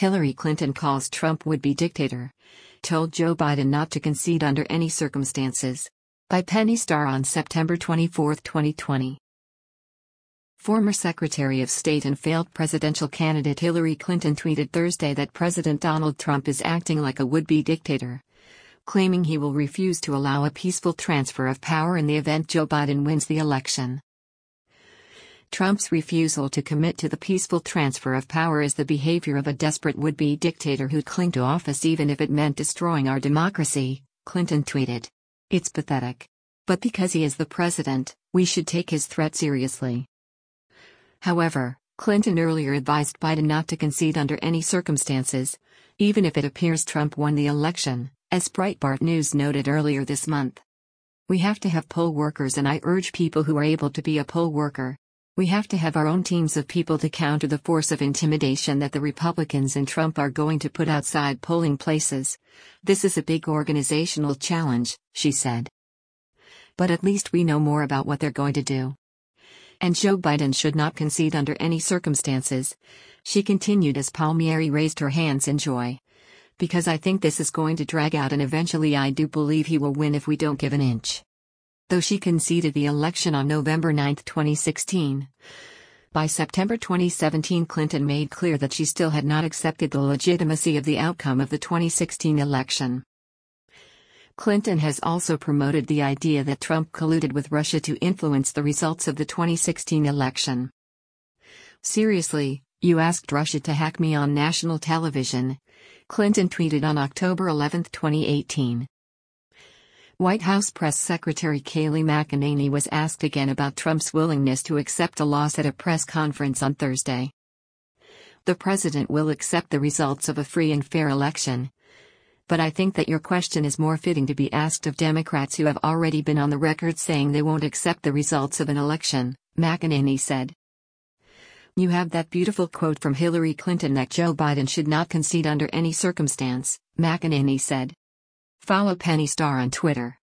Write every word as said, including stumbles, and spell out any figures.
Hillary Clinton calls Trump would-be dictator. Told Joe Biden not to concede under any circumstances. By Penny Starr on September twenty-fourth, twenty twenty. Former Secretary of State and failed presidential candidate Hillary Clinton tweeted Thursday that President Donald Trump is acting like a would-be dictator, claiming he will refuse to allow a peaceful transfer of power in the event Joe Biden wins the election. Trump's refusal to commit to the peaceful transfer of power is the behavior of a desperate would-be dictator who'd cling to office even if it meant destroying our democracy, Clinton tweeted. It's pathetic. But because he is the president, we should take his threat seriously. However, Clinton earlier advised Biden not to concede under any circumstances, even if it appears Trump won the election, as Breitbart News noted earlier this month. We have to have poll workers, and I urge people who are able to be a poll worker. We have to have our own teams of people to counter the force of intimidation that the Republicans and Trump are going to put outside polling places. This is a big organizational challenge, she said. But at least we know more about what they're going to do. And Joe Biden should not concede under any circumstances, she continued as Palmieri raised her hands in joy. Because I think this is going to drag out, and eventually I do believe he will win if we don't give an inch. Though she conceded the election on November ninth, twenty sixteen. By September twenty seventeen, Clinton made clear that she still had not accepted the legitimacy of the outcome of the twenty sixteen election. Clinton has also promoted the idea that Trump colluded with Russia to influence the results of the twenty sixteen election. Seriously, you asked Russia to hack me on national television, Clinton tweeted on October eleventh, twenty eighteen. White House Press Secretary Kayleigh McEnany was asked again about Trump's willingness to accept a loss at a press conference on Thursday. The president will accept the results of a free and fair election. But I think that your question is more fitting to be asked of Democrats who have already been on the record saying they won't accept the results of an election, McEnany said. You have that beautiful quote from Hillary Clinton that Joe Biden should not concede under any circumstance, McEnany said. Follow Penny Starr on Twitter.